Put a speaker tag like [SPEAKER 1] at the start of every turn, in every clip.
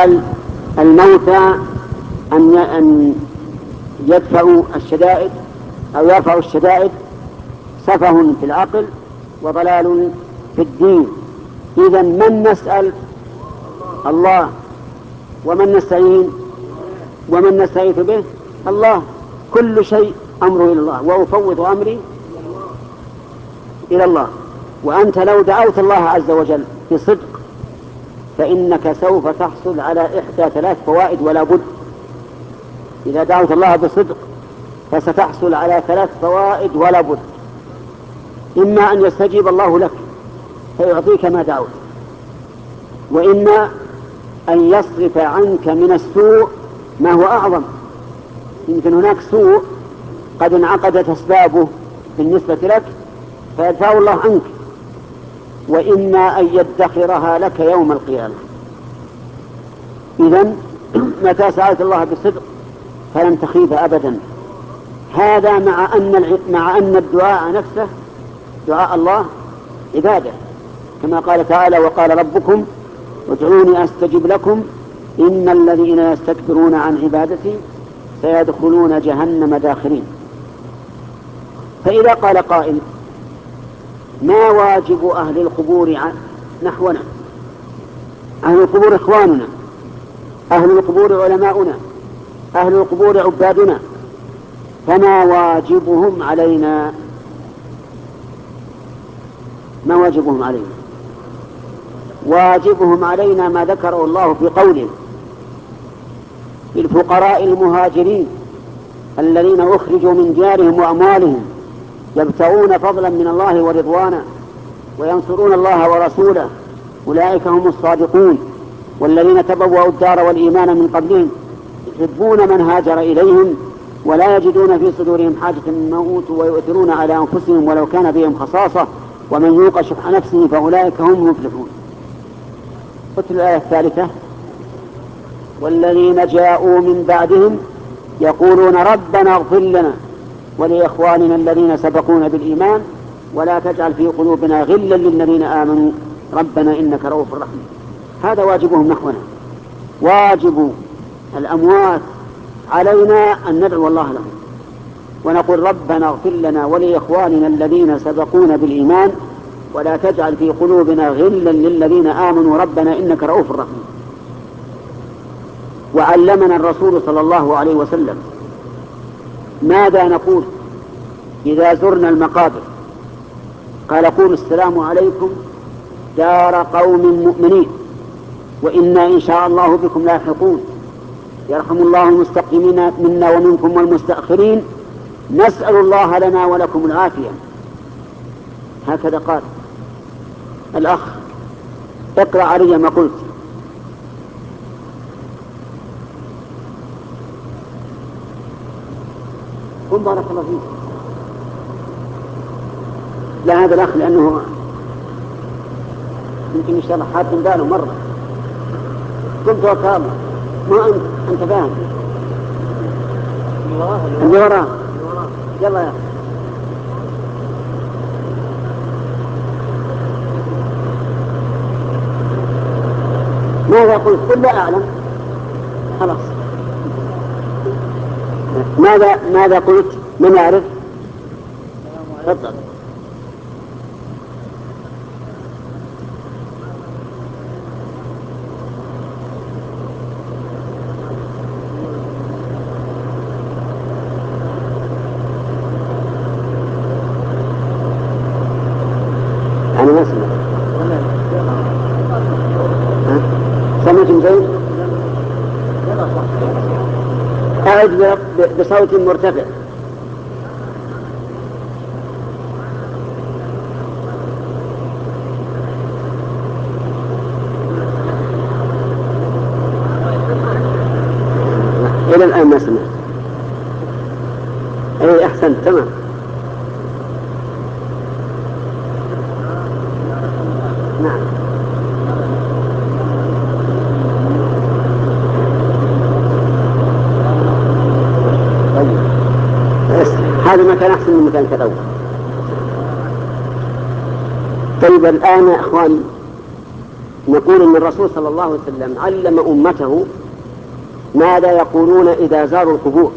[SPEAKER 1] يسأل الموتى أن يدفعوا الشدائد أو يرفعوا الشدائد سفه في العقل وضلال في الدين. إذن من نسأل؟ الله. ومن نستعين ومن نستغيث به؟ الله. كل شيء أمره إلى الله، وأفوض أمري إلى الله. وأنت لو دعوت الله عز وجل بصدق فإنك سوف تحصل على إحدى ثلاث فوائد ولا بد. إذا دعوت الله بصدق فستحصل على ثلاث فوائد ولا بد: إما أن يستجيب الله لك فيعطيك ما دعوت، وإما أن يصرف عنك من السوء ما هو أعظم. يمكن هناك سوء قد انعقدت أسبابه بالنسبة لك فيدفعه الله عنك، وإما أن يدخرها لك يوم القيامة. إذن متى سألت الله بصدق فلن تخيب أبدا. هذا مع أن الدعاء نفسه، دعاء الله عبادة، كما قال تعالى: وقال ربكم ادعوني أستجب لكم إن الذين يستكبرون عن عبادتي سيدخلون جهنم داخرين. فإذا قال قائل: ما واجب أهل القبور نحونا؟ أهل القبور إخواننا، أهل القبور علماؤنا، أهل القبور عبادنا، فما واجبهم علينا؟ ما واجبهم علينا؟ واجبهم علينا ما ذكره الله في قوله: للفقراء المهاجرين الذين أخرجوا من ديارهم وأموالهم يبتغون فضلا من الله ورضوانا وينصرون الله ورسوله أولئك هم الصادقون. والذين تبوأوا الدار والإيمان من قبلهم يحبون من هاجر إليهم ولا يجدون في صدورهم حاجة مما أوتوا ويؤثرون على أنفسهم ولو كان بهم خصاصة ومن يوق شح نفسه فأولئك هم المفلحون. قلت الآية الثالثة: والذين جاءوا من بعدهم يقولون ربنا اغفر لنا ولإخواننا الذين سبقونا بالإيمان ولا تجعل في قلوبنا غلا للذين آمنوا ربنا إنك رؤوف رحيم. هذا واجبهم نحونا. واجب الأموات علينا أن ندعو الله لهم ونقول ربنا اغفر لنا ولإخواننا الذين سبقونا بالإيمان ولا تجعل في قلوبنا غلا للذين آمنوا ربنا إنك رؤوف رحيم. وعلمنا الرسول صلى الله عليه وسلم ماذا نقول إذا زرنا المقابر. قال: قولوا السلام عليكم دار قوم مؤمنين وإنا إن شاء الله بكم لاحقون يرحم الله المستقدمين منا ومنكم والمستأخرين نسأل الله لنا ولكم العافية. هكذا قال. الأخ اقرأ علي ما قلت. قم بارك الله فيك. لا هذا الأخ لأنه يمكن يشرح حاد من باله مرة. قلت وكام ما أنت فاهم اللي وراه. يلا يا أخي. ماذا قلت؟ قل لا أعلم. خلاص. ماذا قلت؟ من يعرف؟ تفضل. أنا ما سمعت. سمعت زين؟ أعد بصوت مرتفع. إلى الآن ما سمعت. أي أحسنت. تمام. نعم. طيب. هذا مكان أحسن من مكان كذا. طيب الآن يا أخواني نقول إن الرسول صلى الله عليه وسلم علم أمته ماذا يقولون إذا زاروا القبور: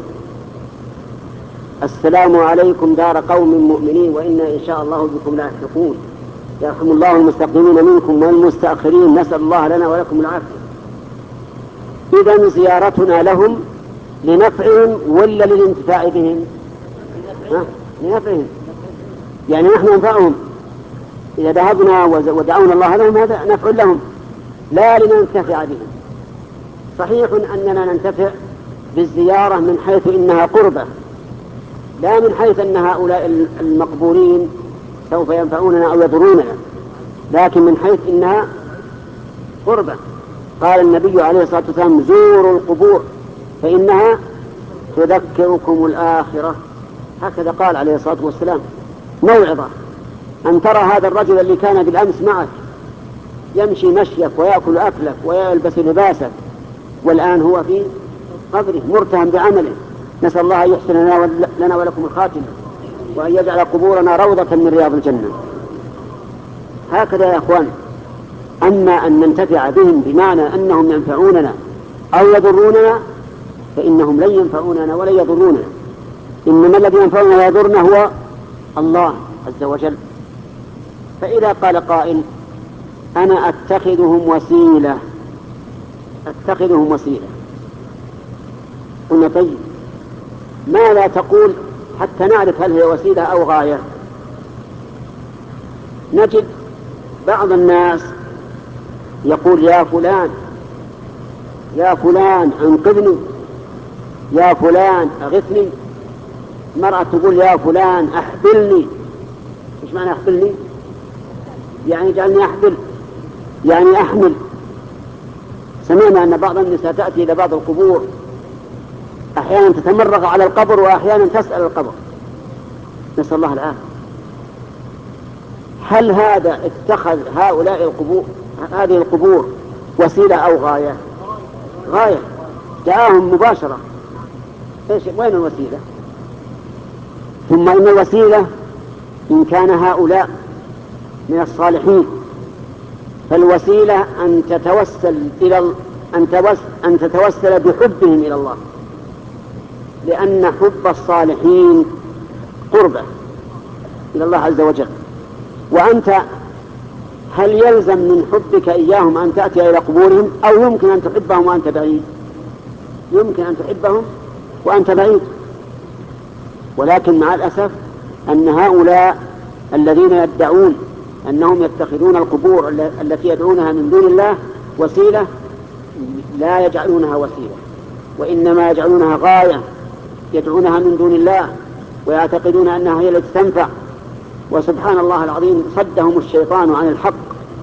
[SPEAKER 1] السلام عليكم دار قوم مؤمنين وإنا إن شاء الله بكم لاحقون، يرحم الله المستقدمين منكم والمستأخرين، نسأل الله لنا ولكم العافية. إذن زيارتنا لهم لنفعهم ولا للانتفاع بهم؟ لنفعهم، يعني نحن ننفعهم إذا ذهبنا ودعونا الله لهم، هذا نفع لهم لا لننتفع بهم. صحيح أننا ننتفع بالزيارة من حيث إنها قربة، لا من حيث أن هؤلاء المقبورين سوف ينفعوننا أو يضروننا، لكن من حيث إنها قربة. قال النبي عليه الصلاة والسلام: زوروا القبور فإنها تذكركم الآخرة. هكذا قال عليه الصلاة والسلام. موعظة أن ترى هذا الرجل اللي كان بالأمس معك يمشي مشيك ويأكل أكلك ويلبس لباسك، والآن هو في قبره مرتهم بعمله. نسأل الله أن يحسن لنا ولكم الخاتمة، وأن يجعل قبورنا روضة من رياض الجنة. هكذا يا أخوان. أما أن ننتفع بهم بمعنى أنهم ينفعوننا أو يضروننا فإنهم لن ينفعوننا ولا يضروننا، إنما الذي ينفعنا ويضرنا هو الله عز وجل. فإذا قال قائل: أنا أتخذهم وسيلة، قلنا طيب ما لا تقول حتى نعرف هل هي وسيلة أو غاية؟ نجد بعض الناس يقول: يا فلان يا فلان انقذني، يا فلان أغثني. مرأة تقول: يا فلان أحبلني. إيش معنى أحبلني؟ يعني جعلني أحبل، يعني أحمل. سمعنا أن بعض النساء تأتي إلى بعض القبور أحيانا تتمرغ على القبر وأحيانا تسأل القبر، نسأل الله العافية. هل هذا اتخذ هؤلاء هذه القبور وسيلة أو غاية؟ غاية، جاءهم مباشرة. وين الوسيلة؟ ثم إن الوسيلة إن كان هؤلاء من الصالحين فالوسيلة أن تتوسل بحبهم إلى الله، لأن حب الصالحين قربة إلى الله عز وجل. وأنت هل يلزم من حبك إياهم أن تأتي إلى قبورهم، أو يمكن أن تحبهم وأنت بعيد؟ يمكن أن تحبهم وأنت بعيد، ولكن مع الأسف أن هؤلاء الذين يدعون أنهم يتخذون القبور التي يدعونها من دون الله وسيلة لا يجعلونها وسيلة، وإنما يجعلونها غاية يدعونها من دون الله ويعتقدون أنها هي التي تنفع. وسبحان الله العظيم صدهم الشيطان عن الحق،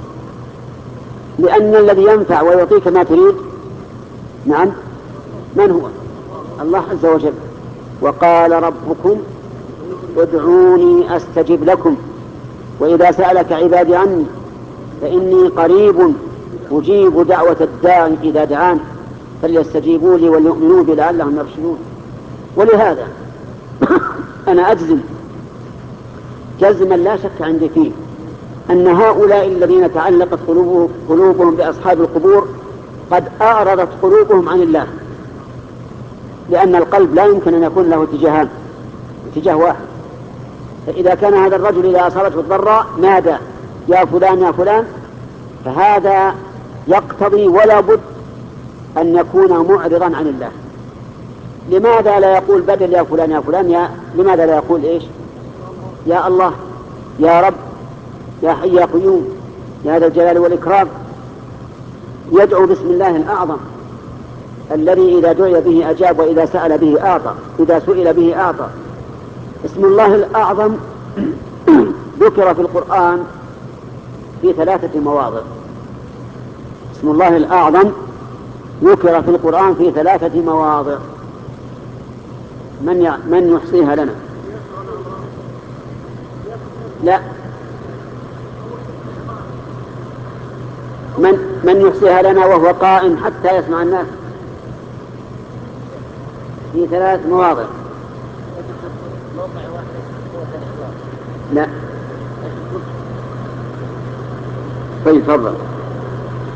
[SPEAKER 1] لأن الذي ينفع ويعطيك ما تريد نعم من هو؟ الله عز وجل. وقال ربكم ادعوني أستجب لكم وإذا سألك عبادي عني فإني قريب أجيب دعوة الداع إذا دعان فليستجيبوا لي وليؤمنوا بي لعلهم يرشدون. ولهذا أنا أجزم جزما لا شك عندي فيه أن هؤلاء الذين تعلقت قلوبهم بأصحاب القبور قد أعرضت قلوبهم عن الله، لأن القلب لا يمكن أن يكون له اتجاهان، اتجاه واحد. فإذا كان هذا الرجل إذا أصابته الضراء نادى يا فلان يا فلان، فهذا يقتضي ولا بد أن يكون معرضا عن الله. لماذا لا يقول بدل يا فلان يا فلان لماذا لا يقول إيش؟ يا الله، يا رب، يا حي يا قيوم، يا ذا الجلال والإكرام. يدعو باسم الله الأعظم الذي إذا دعي به أجاب وإذا سأل به أعطى، إذا سئل به أعطى. اسم الله الأعظم ذكر في القرآن في 3 مواضع. اسم الله الأعظم ذكر في القرآن في 3 مواضع. من يحصيها لنا؟ لا، من يحصيها لنا وهو قائم حتى يسمع الناس؟ في 3 مواضع. لا. طيب تفضل.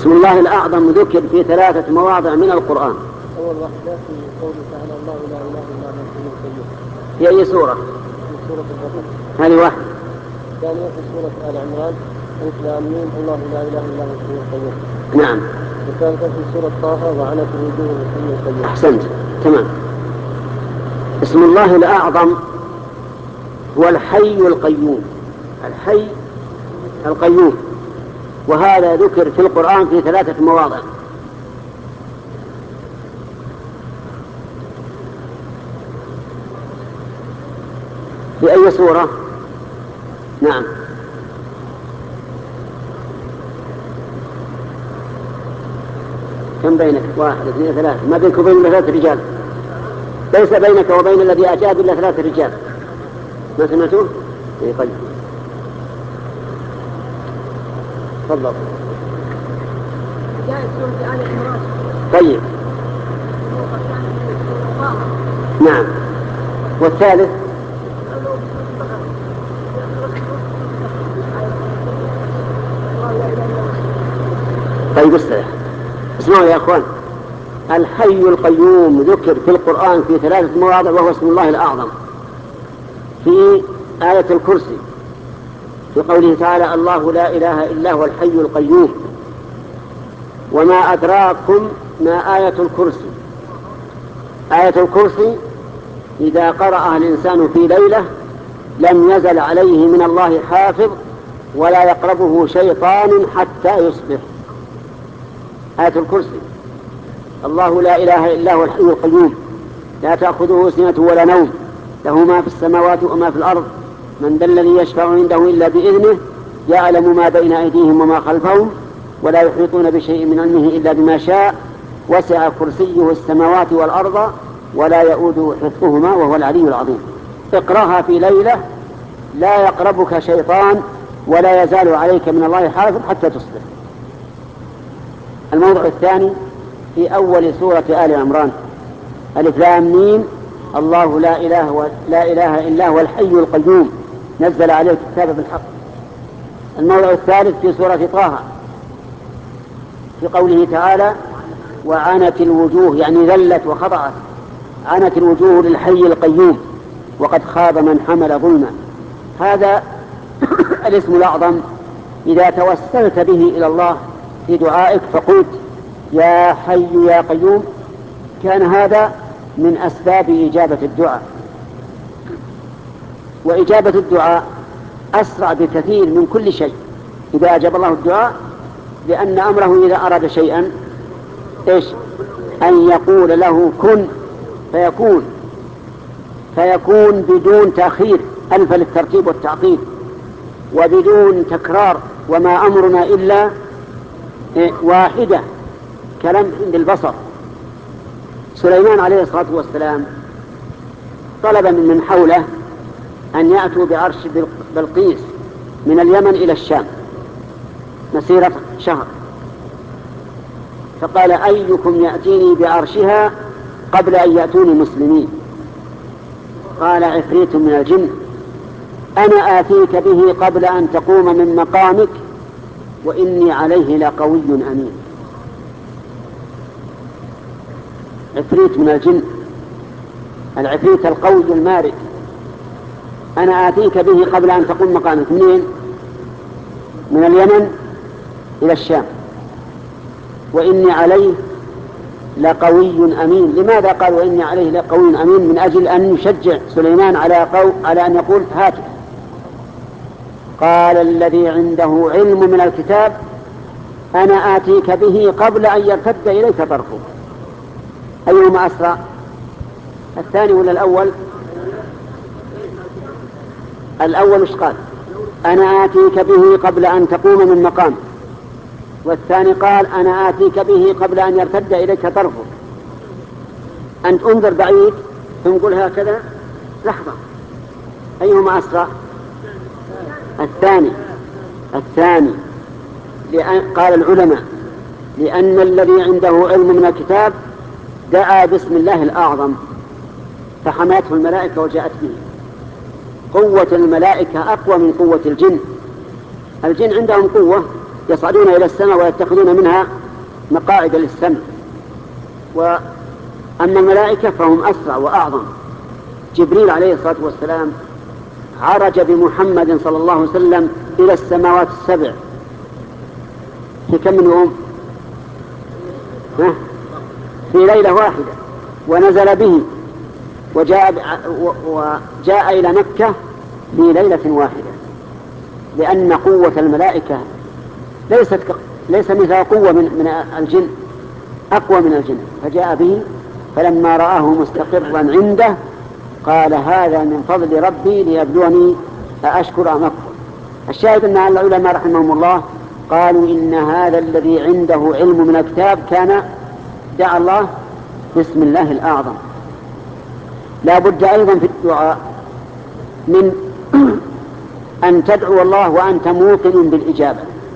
[SPEAKER 1] اسم الله الأعظم ذكر في 3 مواضع من القرآن.
[SPEAKER 2] أول واحدة في قوله تعالى الله لا إله إلا هو الحي القيوم.
[SPEAKER 1] في أي سورة؟
[SPEAKER 2] في سورة البقرة.
[SPEAKER 1] هذه واحدة.
[SPEAKER 2] الثانية في سورة آل عمران ألف لام ميم الله لا إله إلا هو الحي القيوم.
[SPEAKER 1] نعم.
[SPEAKER 2] الثالثة في سورة طه وعنت الوجوه الحي القيوم.
[SPEAKER 1] أحسنت تمام. اسم الله الأعظم هو الحي القيوم، الحي القيوم، وهذا ذكر في القرآن في 3 مواضع. في أي سورة؟ نعم. كم بينك؟ 1 2 3. ما بينك وبين 3 رجال. ليس بينك وبين الذي أجاب إلا 3 رجال. ما سمعتوه؟ إيه طيب. تفضل.
[SPEAKER 3] جاءت سورة آل عمران.
[SPEAKER 1] طيب. نعم. والثالث؟ طيب استرح. اسمعوا يا أخوان، الحي القيوم ذكر في القرآن في 3 مواضع وهو اسم الله الأعظم. في آية الكرسي في قوله تعالى الله لا إله إلا هو الحي القيوم. وما أدراكم ما آية الكرسي؟ آية الكرسي إذا قرأها الإنسان في ليلة لم يزل عليه من الله حافظ ولا يقربه شيطان حتى يصبح. آية الكرسي الله لا إله إلا هو الحي القيوم لا تأخذه سنة ولا نوم له ما في السماوات وما في الأرض من ذا الذي يشفع عنده إلا بإذنه يعلم ما بين أيديهم وما خلفهم ولا يحيطون بشيء من علمه إلا بما شاء وسع كرسيه السماوات والأرض ولا يؤوده حفظهما وهو العلي العظيم. اقرأها في ليلة لا يقربك شيطان ولا يزال عليك من الله حافظ حتى تصبح. الموضوع الثاني في أول سورة آل عمران ألف لام ميم الله لا إله إلا هو الحي القيوم نزل عليه الكتاب بالحق. الموضوع الثالث في سورة طه في قوله تعالى وعنت الوجوه يعني ذلت وخضعت عنت الوجوه للحي القيوم وقد خاب من حمل ظلما. هذا الاسم الأعظم إذا توسلت به إلى الله في دعائك فقلت يا حي يا قيوم كان هذا من أسباب إجابة الدعاء. وإجابة الدعاء أسرع بكثير من كل شيء إذا أجاب الله الدعاء لأن أمره إذا أراد شيئا إيش؟ أن يقول له كن فيكون بدون تأخير ألف للترتيب والتعقيد وبدون تكرار وما أمرنا إلا واحدة كلمح بالبصر. سليمان عليه الصلاة والسلام طلب من حوله أن يأتوا بعرش بلقيس من اليمن إلى الشام مسيرة شهر فقال أيكم يأتيني بعرشها قبل أن يأتوني مسلمين؟ قال عفريت من الجن أنا آتيك به قبل أن تقوم من مقامك وإني عليه لقوي أمين. عفريت من الجن العفريت القوي المارد أنا آتيك به قبل أن تقوم مقامك منين؟ من اليمن إلى الشام وإني عليه لقوي أمين. لماذا قال وإني عليه لقوي أمين؟ من أجل أن يشجع سليمان على أن يقول هاته. قال الذي عنده علم من الكتاب أنا آتيك به قبل أن يرتد إليك طرفه. أيهما أسرع؟ الثاني ولا الأول؟ الأول إيش قال؟ أنا آتيك به قبل أن تقوم من مقام. والثاني قال أنا آتيك به قبل أن يرتد إليك طرفه. أنت انظر بعيد ثم قل هكذا لحظة. أيهما أسرع؟ الثاني قال العلماء لأن الذي عنده علم من الكتاب دعا باسم الله الأعظم فحماته الملائكة وجاءت به. قوة الملائكة أقوى من قوة الجن. الجن عندهم قوة يصعدون إلى السماء ويتخذون منها مقاعد للسمع. وأما الملائكة فهم أسرع وأعظم. جبريل عليه الصلاة والسلام عرج بمحمد صلى الله عليه وسلم إلى السماوات السبع في كم من يوم؟ في ليلة واحدة، ونزل به وجاء إلى مكة في ليلة واحدة، لأن قوة الملائكة ليس مثل قوة من الجن، أقوى من الجن. فجاء به، فلما رآه مستقرا عنده قال هذا من فضل ربي ليبلوني أأشكر أم أكفر. الشاهد أن العلماء رحمهم الله قالوا إن هذا الذي عنده علم من الكتاب كان دعا الله بسم الله الأعظم. لا بد أيضا في الدعاء من أن تدعو الله وأنت موقن بالإجابة.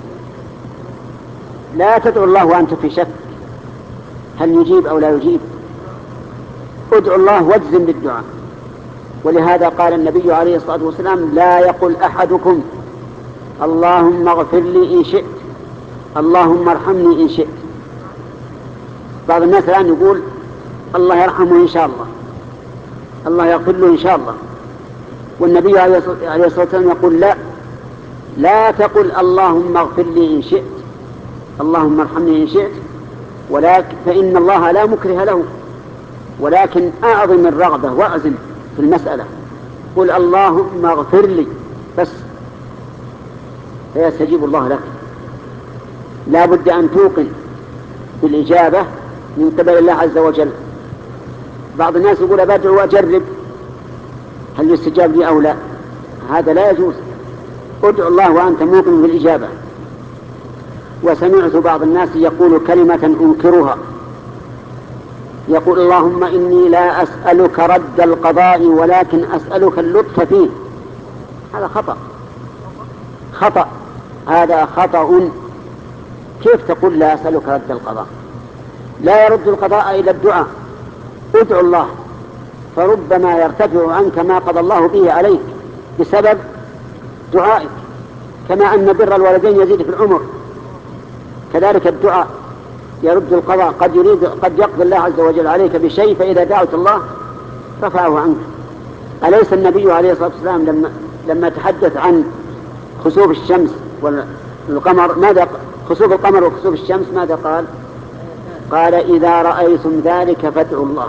[SPEAKER 1] لا تدعو الله وأنت في شك هل يجيب أو لا يجيب. ادعو الله واجزم بالدعاء. ولهذا قال النبي عليه الصلاة والسلام لا يقل أحدكم اللهم اغفر لي إن شئت، اللهم ارحمني إن شئت. بعض الناس الآن يقول الله يرحمه إن شاء الله، الله يغفر له إن شاء الله. والنبي عليه الصلاة والسلام يقول لا تقل اللهم اغفر لي إن شئت، اللهم ارحمني إن شئت، ولكن فإن الله لا مكره له، ولكن أعظم الرغبة وأعزم في المسألة، قل اللهم اغفر لي بس، فيستجيب الله لك. لا بد أن توقن بالإجابة من قبل الله عز وجل. بعض الناس يقول بدعو وأجرب هل يستجاب لي أو لا، هذا لا يجوز. ادعو الله وأنت موقن بالإجابة. وسمعت بعض الناس يقول كلمة أنكرها، يقول اللهم إني لا أسألك رد القضاء ولكن أسألك اللطف فيه. هذا خطأ، هذا خطأ. كيف تقول لا أسألك رد القضاء؟ لا يرد القضاء إلى الدعاء. ادعو الله، فربما يرتفع عنك ما قضى الله به عليك بسبب دعائك، كما أن بر الوالدين يزيد في العمر، كذلك الدعاء يرد القضاء. قد يقضي الله عز وجل عليك بشيء، فإذا دعوت الله رفعه عنك. أليس النبي عليه الصلاة والسلام لما تحدث عن خسوف الشمس والقمر خسوف القمر وخسوف الشمس ماذا قال؟ قال إذا رأيتم ذلك فادعوا الله.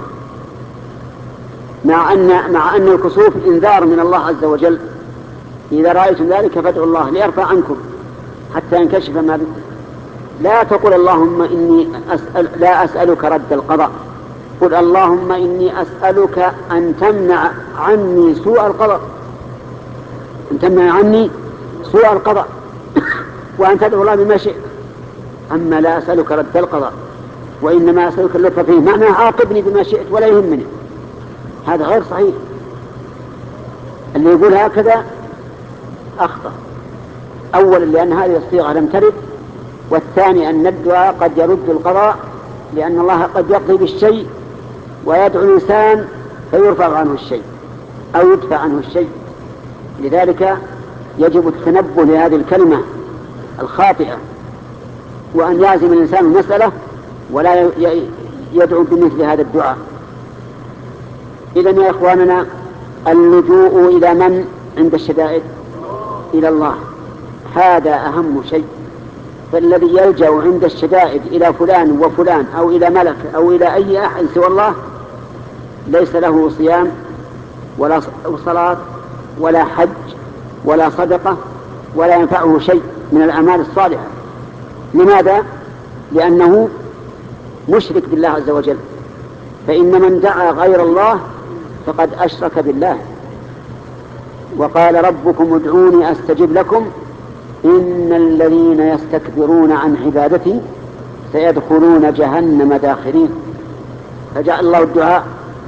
[SPEAKER 1] مع أن الكسوف إنذار من الله عز وجل. إذا رأيتم ذلك فادعوا الله ليرفع عنكم حتى ينكشف ما بكم. لا تقول اللهم إني لا أسألك رد القضاء، قل اللهم إني أسألك أن تمنع عني سوء القضاء، أن تمنع عني سوء القضاء، وأن تدعو الله بما شئت. أما لا أسألك رد القضاء وإنما أسألك اللطف فيه، معناه عاقبني بما شئت ولا يهمني. هذا غير صحيح. اللي يقول هكذا أخطأ. أولا لأن هذه الصيغة لم ترد، والثاني أن الدعاء قد يرد القضاء، لأن الله قد يقضي بالشيء ويدعو الإنسان فيرفع عنه الشيء أو يدفع عنه الشيء. لذلك يجب التنبه لهذه الكلمة الخاطئة، وأن يعزم الإنسان المسألة ولا يدعو بمثل هذا الدعاء. إذن يا إخواننا اللجوء إلى من عند الشدائد؟ إلى الله. هذا أهم شيء. فالذي يلجأ عند الشدائد إلى فلان وفلان أو إلى ملك أو إلى أي أحد سوى الله ليس له صيام ولا صلاة ولا حج ولا صدقة ولا ينفعه شيء من الأعمال الصالحة. لماذا؟ لأنه مشرك بالله عز وجل. فإن من دعا غير الله فقد أشرك بالله. وقال ربكم ادعوني أستجب لكم إن الذين يستكبرون عن عبادتي سيدخلون جهنم داخرين. فجعل الله الدعاء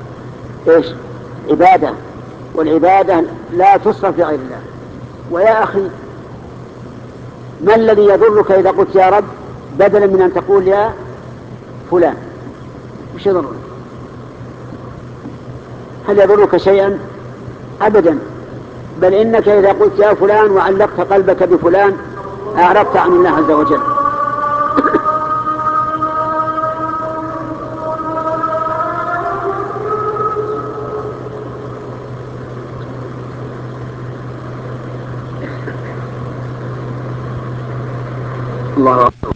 [SPEAKER 1] عبادة، والعبادة لا تصرف لغير الله. ويا أخي ما الذي يضرك إذا قلت يا رب بدلا من أن تقول يا فلان؟ وش يضرك؟ هل يضرك شيئا؟ أبدا. بل إنك إذا قلت يا فلان وعلقت قلبك بفلان أعرضت عن الله عز وجل. الله أكبر.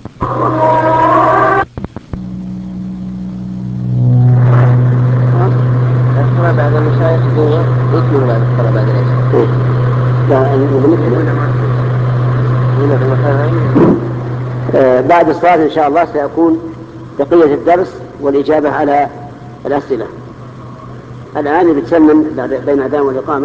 [SPEAKER 2] الصلاة بعد المشايخ يكمل بعد الصلاة بعد العشاء.
[SPEAKER 1] بعد الصلاة إن شاء الله سيكون بقية الدرس والإجابة على الأسئلة. الآن بتسلم بين الأذان والإقامة.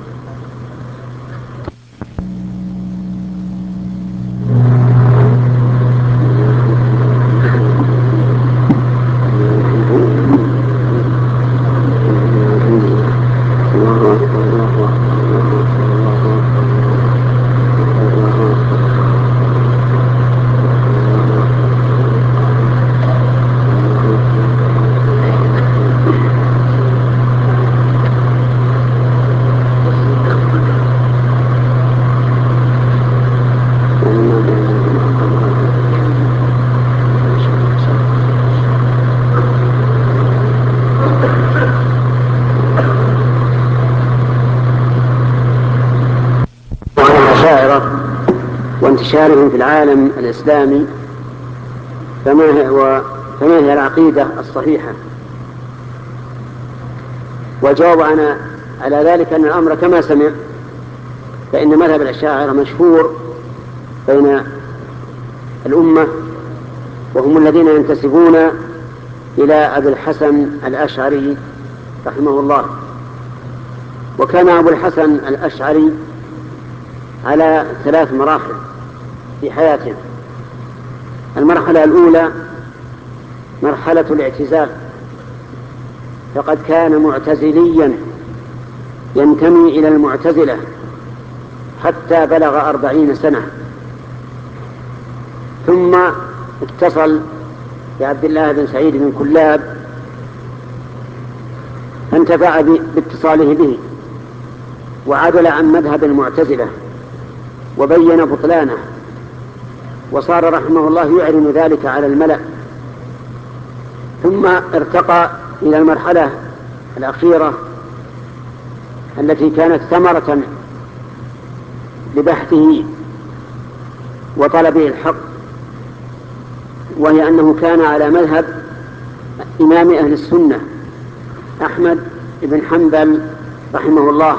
[SPEAKER 1] وانتشارهم في العالم الإسلامي، فما هي العقيدة الصحيحة؟ والجواب أنا على ذلك أن الأمر كما سمع، فإن مذهب الأشاعرة مشهور بين الأمة، وهم الذين ينتسبون إلى أبي الحسن الأشعري رحمه الله. وكان أبو الحسن الأشعري على 3 مراحل في حياته. المرحلة الأولى مرحلة الاعتزال، فقد كان معتزليا ينتمي إلى المعتزلة حتى بلغ 40 سنة، ثم اتصل بعبد الله بن سعيد بن كلاب فانتفع باتصاله به وعدل عن مذهب المعتزلة وبين بطلانه، وصار رحمه الله يعلن ذلك على الملأ. ثم ارتقى إلى المرحلة الأخيرة التي كانت ثمرة لبحثه وطلبه الحق، وهي أنه كان على مذهب إمام أهل السنة أحمد بن حنبل رحمه الله.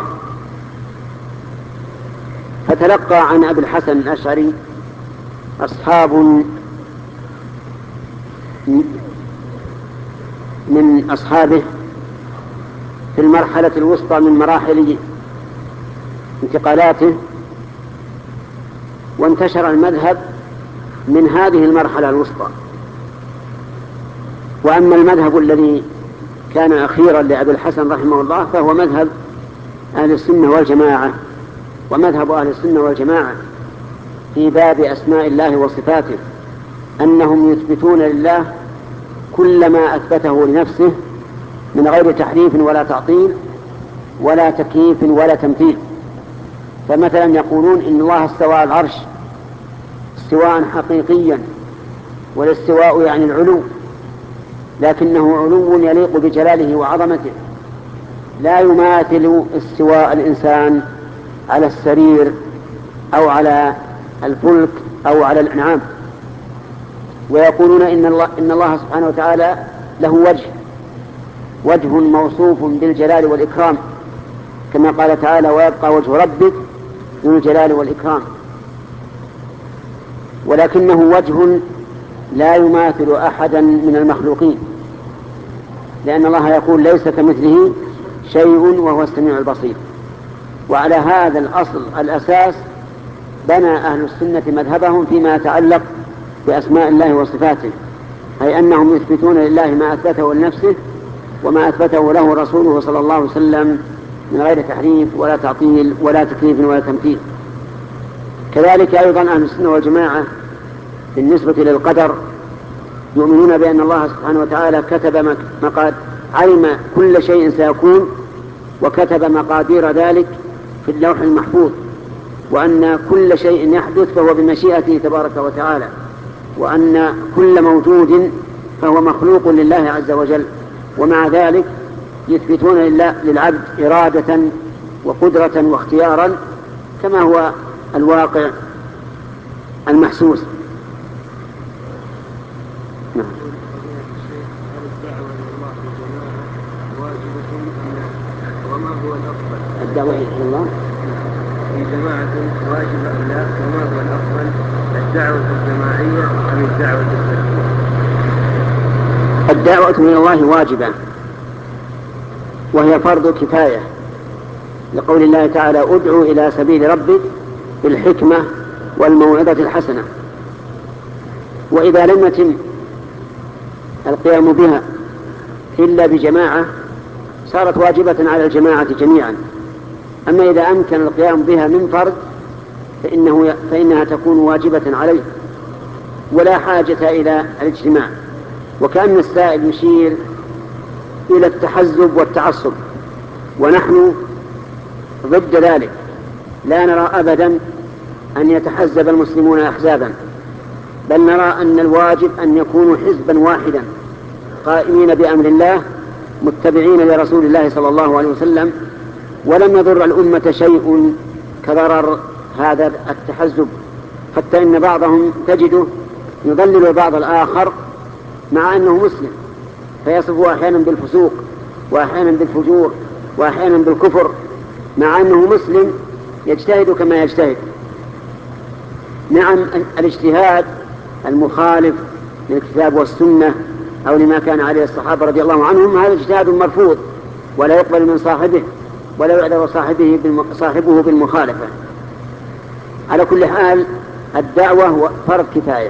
[SPEAKER 1] فتلقى عن أبي الحسن الأشعري أصحاب من أصحابه في المرحلة الوسطى من مراحل انتقالاته، وانتشر المذهب من هذه المرحلة الوسطى. وأما المذهب الذي كان أخيرا لأبي الحسن رحمه الله فهو مذهب أهل السنة والجماعة. ومذهب أهل السنة والجماعة في باب أسماء الله وصفاته أنهم يثبتون لله كل ما أثبته لنفسه من غير تحريف ولا تعطيل ولا تكييف ولا تمثيل. فمثلا يقولون إن الله استوى على العرش استواء حقيقيا، والاستواء يعني العلو، لكنه علو يليق بجلاله وعظمته، لا يماثل استواء الإنسان على السرير أو على الفلك أو على الأنعام. ويقولون إن الله سبحانه وتعالى له وجه موصوف بالجلال والإكرام، كما قال تعالى: ويبقى وجه ربك ذو الجلال والإكرام. ولكنه وجه لا يماثل أحدا من المخلوقين، لأن الله يقول: ليس كمثله شيء وهو السميع البصير. وعلى هذا الأصل الأساس بنى أهل السنة مذهبهم فيما يتعلق بأسماء الله وصفاته، أي أنهم يثبتون لله ما أثبته لنفسه وما أثبته له رسوله صلى الله عليه وسلم من غير تحريف ولا تعطيل ولا تكييف ولا تمثيل. كذلك أيضا أهل السنة والجماعة بالنسبة للقدر يؤمنون بأن الله سبحانه وتعالى كتب علم كل شيء سيكون، وكتب مقادير ذلك في اللوح المحفوظ، وأن كل شيء يحدث فهو بمشيئته تبارك وتعالى، وأن كل موجود فهو مخلوق لله عز وجل، ومع ذلك يثبتون للعبد إرادة وقدرة واختيارا كما هو الواقع المحسوس. نعم.
[SPEAKER 3] وما هو الأفضل؟
[SPEAKER 1] الدعوة إلى الله
[SPEAKER 3] في جماعة واجب أم لا؟ وما هو الأفضل؟ الدعوة الجماعية أم الدعوة الفردية؟
[SPEAKER 1] الدعوة إلى الله واجبة، وهي فرض كفاية، لقول الله تعالى: ادعوا إلى سبيل ربك بالحكمة والموعظة الحسنة. وإذا لم يتم القيام بها إلا بجماعة صارت واجبة على الجماعة جميعا. أما إذا أمكن القيام بها من فرد فإنها تكون واجبة عليه ولا حاجة إلى الاجتماع. وكأن السائل يشير إلى التحزب والتعصب، ونحن ضد ذلك، لا نرى أبدا أن يتحزب المسلمون أحزابا، بل نرى أن الواجب أن يكونوا حزبا واحدا قائمين بأمر الله متبعين لرسول الله صلى الله عليه وسلم. ولم يضر الأمة شيء كضرر هذا التحزب، حتى إن بعضهم تجده يضلل بعض الآخر مع أنه مسلم، فيصفه أحيانا بالفسوق وأحيانا بالفجور وأحيانا بالكفر، مع أنه مسلم يجتهد كما يجتهد. نعم، الاجتهاد المخالف للكتاب والسنة أو لما كان عليه الصحابة رضي الله عنهم هذا اجتهاد مرفوض ولا يقبل من صاحبه ولا يعذر صاحبه بالمخالفة. على كل حال الدعوة فرض كفاية،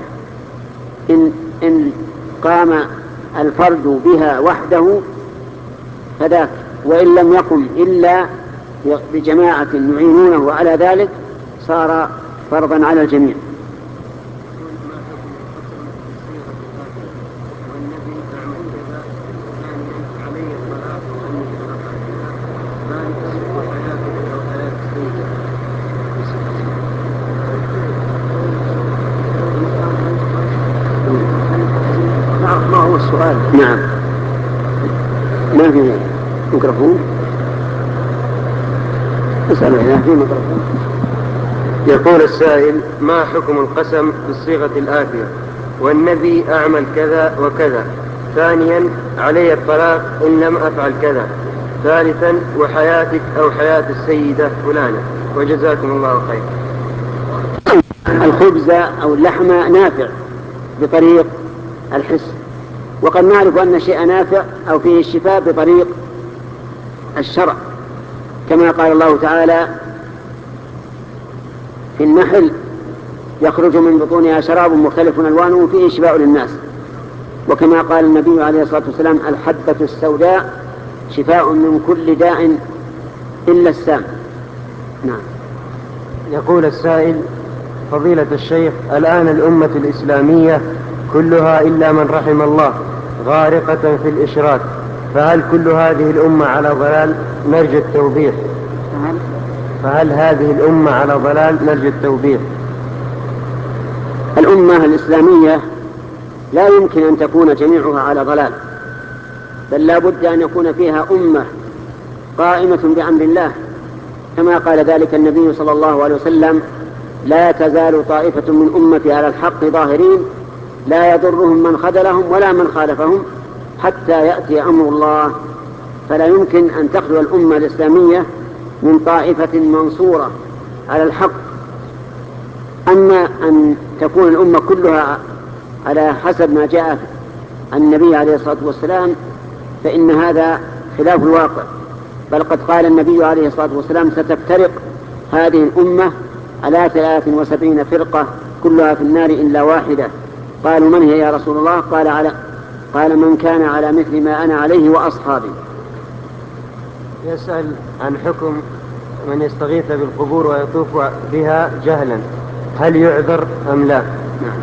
[SPEAKER 1] إن قام الفرد بها وحده فذاك، وإن لم يقم إلا بجماعة يعينونه على ذلك صار فرضا على الجميع. ما هو السؤال؟ نعم، ما في ميكروفون، اسأل إذا في ميكروفون.
[SPEAKER 3] يقول السائل: ما حكم القسم بالصيغة الآتية: والنبي أعمل كذا وكذا، ثانيا علي الطلاق إن لم أفعل كذا، ثالثا وحياتك أو حياة السيدة فلانة، وجزاكم الله خير.
[SPEAKER 1] الخبز أو اللحم نافع بطريق الحس، وقد نعرف أن الشيء نافع أو فيه الشفاء بطريق الشرع، كما قال الله تعالى في النحل: يخرج من بطونها شراب مختلف ألوانه فيه شفاء للناس. وكما قال النبي عليه الصلاة والسلام: الحبة السوداء شفاء من كل داء إلا السام. نعم.
[SPEAKER 3] يقول السائل: فضيلة الشيخ، الآن الأمة الإسلامية كلها إلا من رحم الله غارقة في الإشراك، فهل كل هذه الأمة على ضلال؟ نرجو التوضيح. فهل هذه الأمة على ضلال؟ نرجو التوضيح.
[SPEAKER 1] الأمة الإسلامية لا يمكن أن تكون جميعها على ضلال، بل لا بد أن يكون فيها أمة قائمة بأمر الله، كما قال ذلك النبي صلى الله عليه وسلم: لا تزال طائفة من أمتي على الحق ظاهرين لا يضرهم من خذلهم ولا من خالفهم حتى يأتي أمر الله. فلا يمكن أن تخلو الأمة الإسلامية من طائفة منصورة على الحق. أما أن تكون الأمة كلها على حسب ما جاء عن النبي عليه الصلاة والسلام فإن هذا خلاف الواقع، بل قد قال النبي عليه الصلاة والسلام: ستفترق هذه الأمة على 73 فرقة كلها في النار إلا واحدة. قالوا: من هي يا رسول الله؟ قال: من كان على مثل ما أنا عليه وأصحابي.
[SPEAKER 3] يسأل عن حكم من يستغيث بالقبور ويطوف بها جهلا، هل يعذر أم لا؟
[SPEAKER 1] نعم.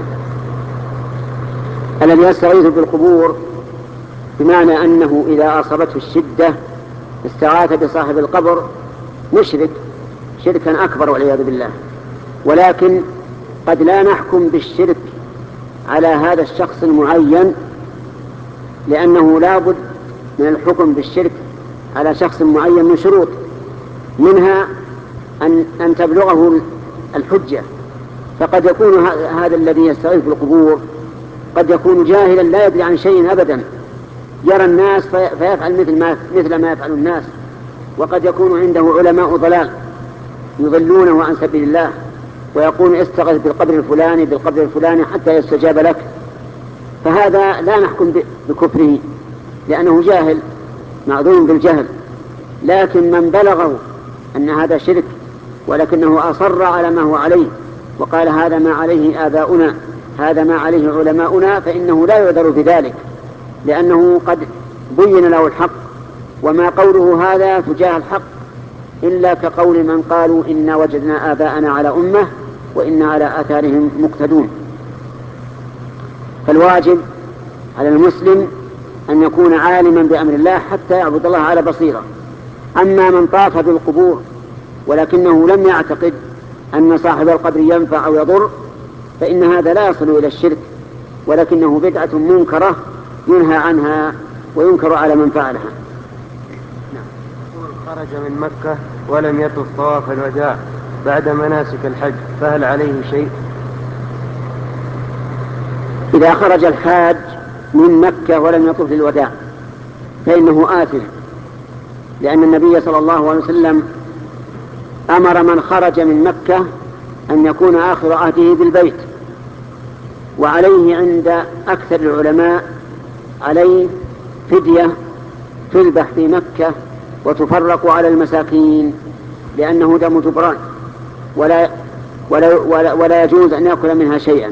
[SPEAKER 1] الذي يستغيث بالقبور بمعنى أنه إذا أصابته الشدة استغاث بصاحب القبر مشرك شركا أكبر والعياذ بالله. ولكن قد لا نحكم بالشرك على هذا الشخص المعين، لأنه لا بد من الحكم بالشرك على شخص معين من شروط، منها أن تبلغه الحجة. فقد يكون هذا الذي يستغيث بالقبور قد يكون جاهلا لا يدري عن شيء أبدا، يرى الناس فيفعل مثل ما يفعل الناس، وقد يكون عنده علماء ضلال يضلونه عن سبيل الله، ويقول استغث بالقبر الفلاني بالقبر الفلاني حتى يستجاب لك، فهذا لا نحكم بكفره لأنه جاهل معذور بالجهل. لكن من بلغه أن هذا شرك ولكنه أصر على ما هو عليه وقال هذا ما عليه آباؤنا هذا ما عليه علماؤنا، فإنه لا يعذر بذلك، لأنه قد بين له الحق، وما قوله هذا تجاه الحق إلا كقول من قالوا إنا وجدنا آباءنا على أمة وإنا على آثارهم مقتدون. فالواجب على المسلم أن يكون عالما بأمر الله حتى يعبد الله على بصيرة. أما من طاف بالقبور ولكنه لم يعتقد أن صاحب القبر ينفع أو يضر، فإن هذا لا يصل إلى الشرك، ولكنه بدعة منكرة ينهى عنها وينكر على من فعلها.
[SPEAKER 3] خرج من مكة ولم يطف طواف الوداع بعد مناسك الحج فهل عليه شيء؟
[SPEAKER 1] إذا خرج الحاج من مكة ولم يطف الوداع فإنه آثم، لأن النبي صلى الله عليه وسلم أمر من خرج من مكة أن يكون آخر عهده بالبيت، وعليه عند أكثر العلماء عليه فدية تذبح في مكة وتفرق على المساكين، لأنه دم جبران ولا يجوز أن يأكل منها شيئا.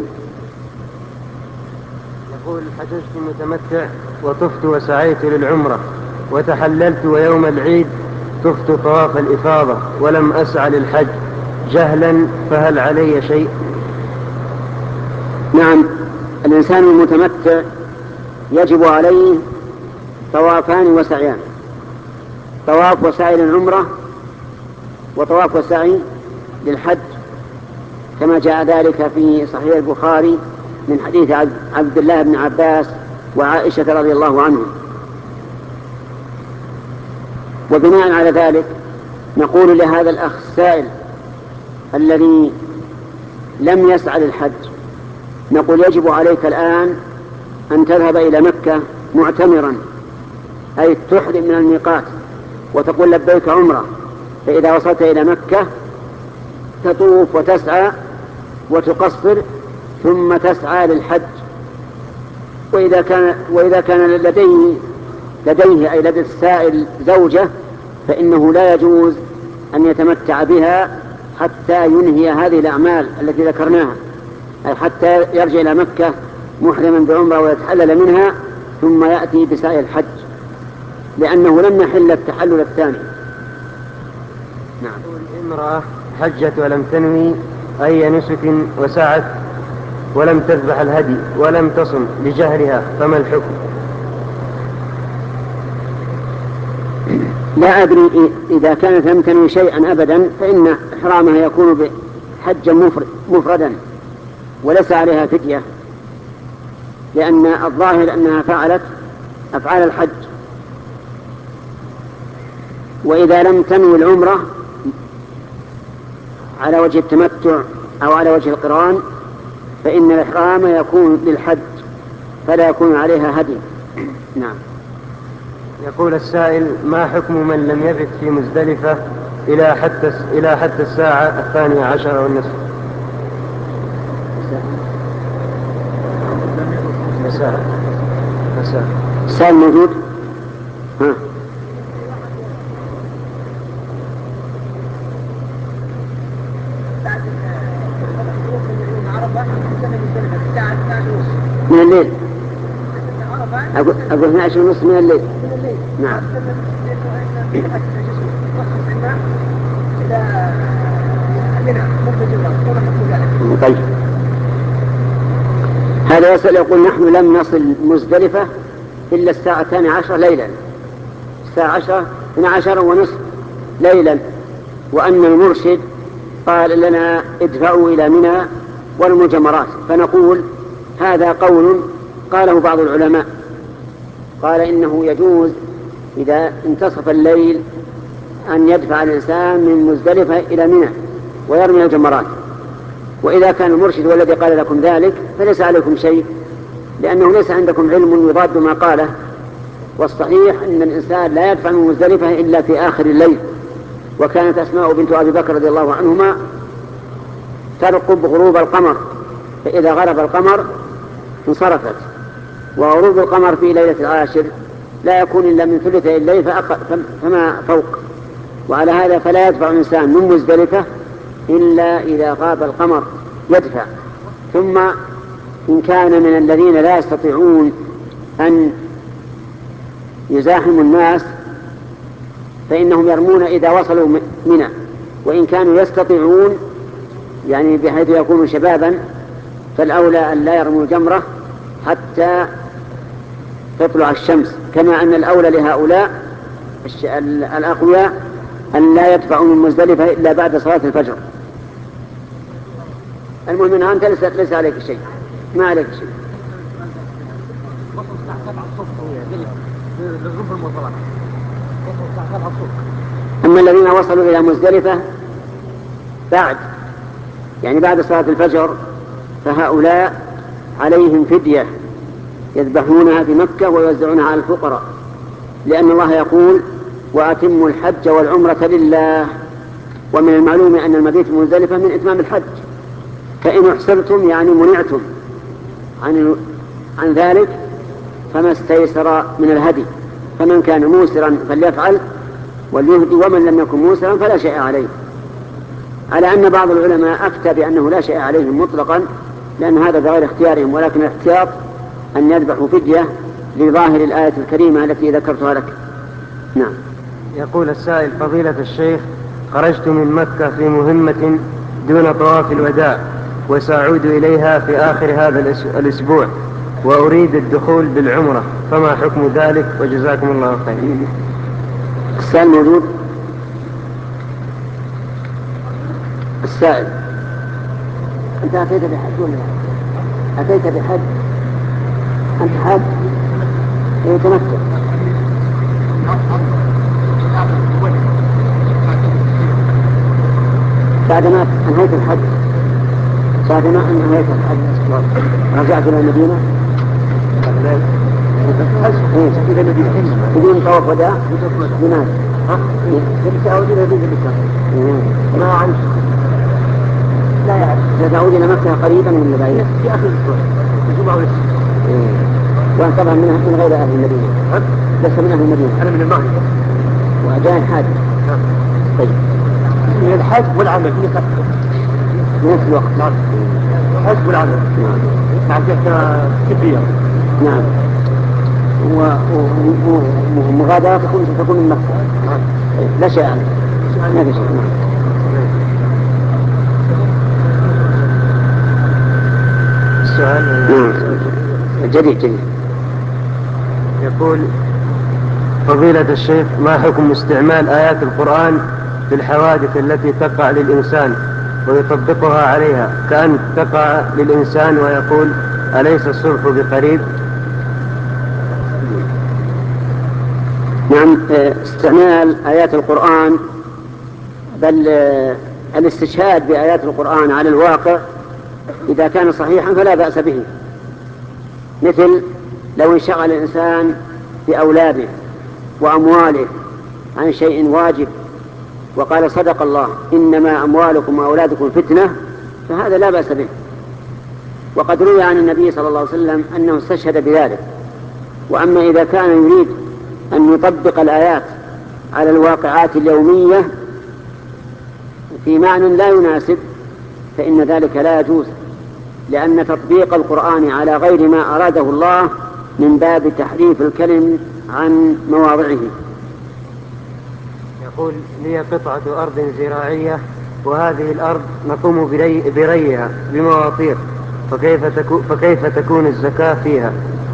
[SPEAKER 3] يقول حججت متمتع وطفت وسعيت للعمرة وتحللت ويوم العيد طفت طواف الإفاضة ولم أسعى للحج جهلا، فهل علي شيء؟
[SPEAKER 1] نعم، الإنسان المتمتع يجب عليه طوافان وسعيان: طواف وسعي للعمرة وطواف وسعي للحج، كما جاء ذلك في صحيح البخاري من حديث عبد الله بن عباس وعائشة رضي الله عنهم. وبناء على ذلك نقول لهذا الأخ السائل الذي لم يسعى للحج، نقول يجب عليك الآن أن تذهب إلى مكة معتمرا، أي تحرم من الميقات وتقول لبيك عمرة، فإذا وصلت إلى مكة تطوف وتسعى وتقصر ثم تسعى للحج. وإذا كان لديه أي لدى السائل زوجة فإنه لا يجوز أن يتمتع بها حتى ينهي هذه الأعمال التي ذكرناها، أي حتى يرجع إلى مكة محرما بعمرة ويتحلل منها ثم يأتي بسعي الحج، لأنه لم يحل التحلل الثاني.
[SPEAKER 3] نعم. امرأة حجت ولم تنوي أي نسك وسعت ولم تذبح الهدي ولم تصم لجهلها، فما الحكم؟
[SPEAKER 1] لا أدري، إذا كانت لم تنوي شيئا أبدا فإن إحرامها يكون بحجا مفردا وليس عليها فدية، لأن الظاهر أنها فعلت أفعال الحج. وإذا لم تنوي العمرة على وجه التمتع أو على وجه القران فإن الإحرام يكون للحج فلا يكون عليها هدي. نعم.
[SPEAKER 3] يقول السائل: ما حكم من لم يبت في مزدلفة إلى حتى الساعة 12:30 مساء؟
[SPEAKER 1] السائل موجود؟ ها. من الليل؟ أقول 12:30 من الليل. نعم. طيب، هذا يسأل يقول: نحن لم نصل مزدلفة إلا الساعة 12 ليلا، الساعة 12:30 ليلا، وأن المرشد قال لنا ادفعوا إلى منى والمجمرات، فنقول هذا قول قاله بعض العلماء، قال إنه يجوز إذا انتصف الليل أن يدفع الإنسان من مزدلفة إلى منى ويرمي الجمرات. وإذا كان المرشد والذي قال لكم ذلك فليس عليكم شيء، لأنه ليس عندكم علم يضاد ما قاله. والصحيح أن الإنسان لا يدفع من مزدلفة إلا في آخر الليل. وكانت أسماء بنت أبي بكر رضي الله عنهما ترقب غروب القمر، فإذا غرب القمر انصرفت. وغروب القمر في ليلة العاشر لا يكون إلا من ثلثي الليل فما فوق. وعلى هذا فلا يدفع الإنسان من مزدلفة إلا إذا غاب القمر يدفع. ثم إن كان من الذين لا يستطيعون أن يزاحموا الناس فإنهم يرمون إذا وصلوا منى، وإن كانوا يستطيعون يعني بحيث يكونوا شبابا فالأولى أن لا يرموا الجمرة حتى تطلع الشمس، كما أن الأولى لهؤلاء الأقوياء أن لا يدفعوا من مزدلفة إلا بعد صلاة الفجر. المهم أن أنت ليس عليك شيء، ما عليك شيء. أما الذين وصلوا إلى مزدلفة بعد صلاة الفجر فهؤلاء عليهم فدية يذبحونها في مكة ويوزعونها على الفقراء، لأن الله يقول وأتموا الحج والعمرة لله. ومن المعلوم أن المبيت مزدلفة من إتمام الحج، فإن احسرتم يعني منعتم عن ذلك فما استيسر من الهدي، فمن كان موسرا فليفعل وليهدي، ومن لم يكن موسرا فلا شيء عليه. على أن بعض العلماء أفتى بأنه لا شيء عليهم مطلقا، لأن هذا بغير اختيارهم، ولكن الاحتياط أن يذبحوا فدية لظاهر الآية الكريمة التي ذكرتها لك. نعم.
[SPEAKER 3] يقول السائل فضيلة الشيخ خرجت من مكة في مهمة دون طواف الوداع وسأعود إليها في آخر هذا الأسبوع وأريد الدخول بالعمرة، فما حكم ذلك وجزاكم الله خير.
[SPEAKER 1] السائل موجود؟ السائل أنت أتيت بحج ولا لا؟ أتيت بحج؟ أنت حاج؟ إيه تمتع؟ بعد ما أنهيت الحج رجعت إلى المدينة بدون طواف وداع؟ لماذا؟ سأعود إلى مكة. ما أعرف. لا يعرف. ستعود إلى مكة قريبا من بعيد؟ في آخر الأسبوع الجمعة والسبت. وأنت طبعا من غير أهل المدينة؟ لست من أهل المدينة. أنا من المغرب وأجاء الحاج. طيب من الحج والعمل في نفس الوقت. نعم. الحج والعمل. نعم. جهة طبية. نعم. ومغادرة تكون من مكة. نعم. لا شيء عنه. ما في شيء.
[SPEAKER 3] السؤال
[SPEAKER 1] جديد.
[SPEAKER 3] يقول فضيلة الشيخ ما حكم استعمال آيات القرآن في الحوادث التي تقع للإنسان ويطبقها عليها، كأن تقع للإنسان ويقول أليس الصلح بقريب؟
[SPEAKER 1] نعم. استعمال آيات القرآن بل الاستشهاد بآيات القرآن على الواقع إذا كان صحيحا فلا بأس به، مثل لو انشغل الإنسان بأولاده وأمواله عن شيء واجب وقال صدق الله إنما أموالكم وأولادكم فتنة، فهذا لا بأس به. وقد روي عن النبي صلى الله عليه وسلم أنه استشهد بذلك. وأما إذا كان يريد أن يطبق الآيات على الواقعات اليومية في معنى لا يناسب فإن ذلك لا يجوز، لأن تطبيق القرآن على غير ما أراده الله من باب تحريف الكلم عن مواضعه.
[SPEAKER 3] يقول لي قطعة أرض زراعية وهذه الأرض نقوم بريها بمواطير، فكيف تكون الزكاة فيها؟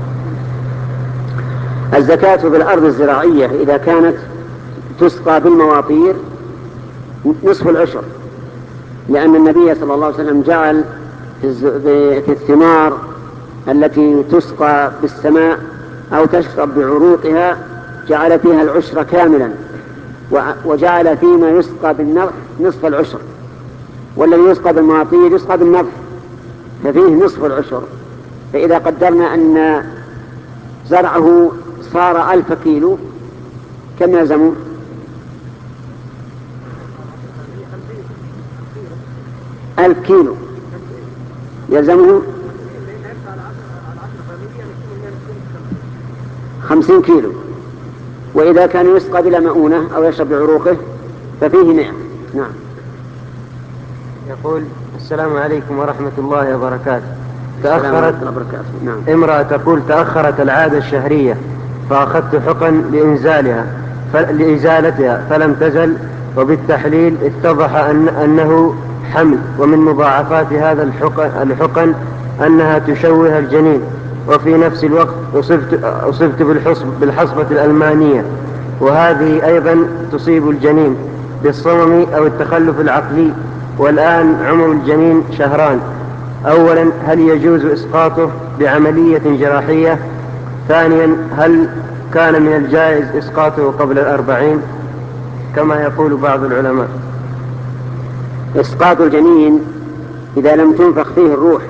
[SPEAKER 1] الزكاة في الأرض الزراعية إذا كانت تسقى بالمواطير نصف العشر، لأن النبي صلى الله عليه وسلم جعل في الثمار التي تسقى بالسماء أو تشرب بعروقها جعل فيها العشر كاملا، وجعل فيما يسقى بالنضح نصف العشر، والذي يسقى بالمعاطير يسقى بالنضح ففيه نصف العشر. فإذا قدرنا أن زرعه صار 1000 كيلو كم يلزمه؟ 1000 كيلو يلزمه 50 كيلو، وإذا كان يسقى بلا مؤونة أو يشرب بعروقه ففيه 100. نعم.
[SPEAKER 3] يقول: السلام عليكم ورحمة الله وبركاته.
[SPEAKER 1] نعم.
[SPEAKER 3] امرأة تقول: تأخرت العادة الشهرية فأخذت حقن لإزالتها فلم تزل، وبالتحليل اتضح أنه حمل، ومن مضاعفات هذا الحقن أنها تشوه الجنين، وفي نفس الوقت أصبت بالحصبة الألمانية، وهذه أيضا تصيب الجنين بالصمم أو التخلف العقلي، والآن عمر الجنين 2 شهر. أولا، هل يجوز إسقاطه بعملية جراحية؟ ثانيا، هل كان من الجائز إسقاطه قبل 40 كما يقول بعض العلماء؟
[SPEAKER 1] إسقاط الجنين إذا لم تنفخ فيه الروح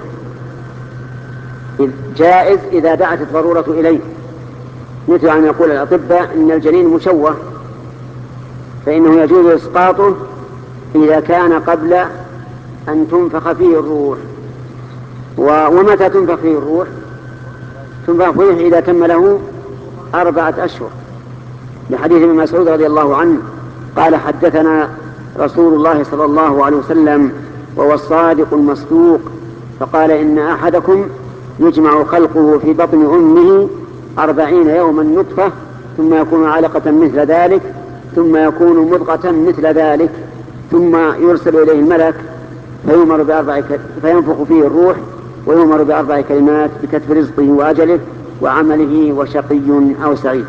[SPEAKER 1] جائز إذا دعت الضرورة إليه، مثل أن يقول الأطباء إن الجنين مشوه، فإنه يجوز إسقاطه إذا كان قبل أن تنفخ فيه الروح. ومتى تنفخ فيه الروح؟ تنفخ فيه إذا تم له 4 أشهر، لحديث ابن مسعود رضي الله عنه قال: حدثنا رسول الله صلى الله عليه وسلم وهو الصادق المصدوق، فقال: إن أحدكم يجمع خلقه في بطن أمه 40 يوما نطفة، ثم يكون علقة مثل ذلك، ثم يكون مضغة مثل ذلك، ثم يرسل إليه الملك فينفخ فيه الروح ويؤمر ب4 كلمات بكتب رزقه وأجله وعمله وشقي أو سعيد.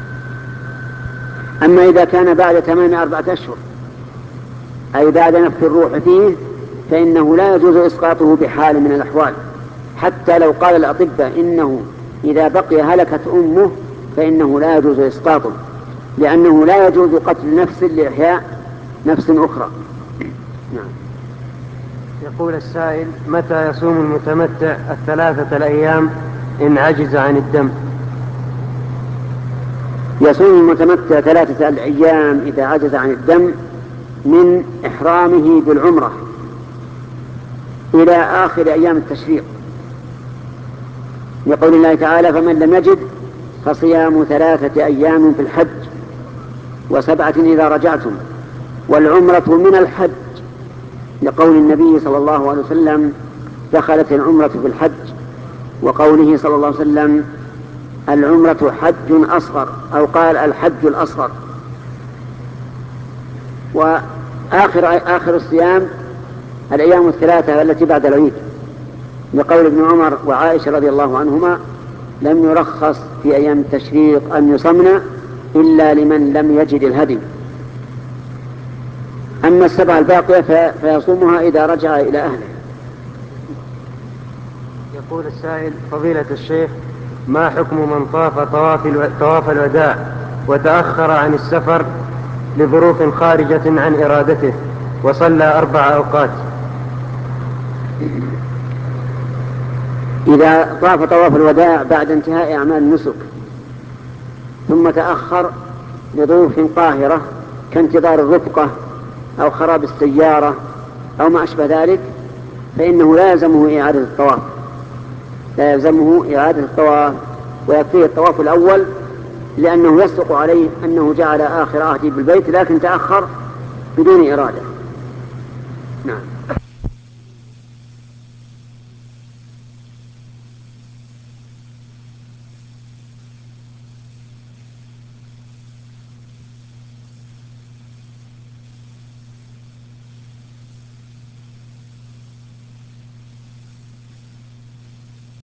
[SPEAKER 1] أما إذا كان بعد تمام 4 أشهر أي بعد نفخ الروح فيه فإنه لا يجوز إسقاطه بحال من الأحوال، حتى لو قال الأطباء إنه إذا بقي هلكت أمه فإنه لا يجوز إسقاطه، لأنه لا يجوز قتل نفس لإحياء نفس أخرى. نعم.
[SPEAKER 3] يقول السائل: متى يصوم المتمتع 3 الأيام إن عجز عن الدم؟
[SPEAKER 1] يصوم المتمتع 3 الأيام إذا عجز عن الدم من إحرامه بالعمرة إلى آخر أيام التشريق، لقول الله تعالى: فمن لم يجد فصيام 3 أيام في الحج و7 إذا رجعتم، والعمرة من الحج، لقول النبي صلى الله عليه وسلم: دخلت العمرة في الحج، وقوله صلى الله عليه وسلم: العمرة حج أصغر، أو قال الحج الأصغر. وآخر الصيام الأيام 3 التي بعد العيد، لقول ابن عمر وعائشة رضي الله عنهما: لم يرخص في أيام التشريق أن يصمن إلا لمن لم يجد الهدي. أما 7 الباقية فيصومها إذا رجع إلى أهله.
[SPEAKER 3] يقول السائل: فضيلة الشيخ، ما حكم من طواف الوداع وتأخر عن السفر لظروف خارجة عن إرادته وصلى 4 أوقات؟
[SPEAKER 1] إذا طاف طواف الوداع بعد انتهاء أعمال النسك ثم تأخر لظروف قاهرة كانتظار الرفقة أو خراب السيارة أو ما أشبه ذلك، فإنه لا يلزمه إعادة الطواف، ويكفيه الطواف الأول، لأنه يصدق عليه أنه جعل آخر عهده بالبيت لكن تأخر بدون إرادة. نعم.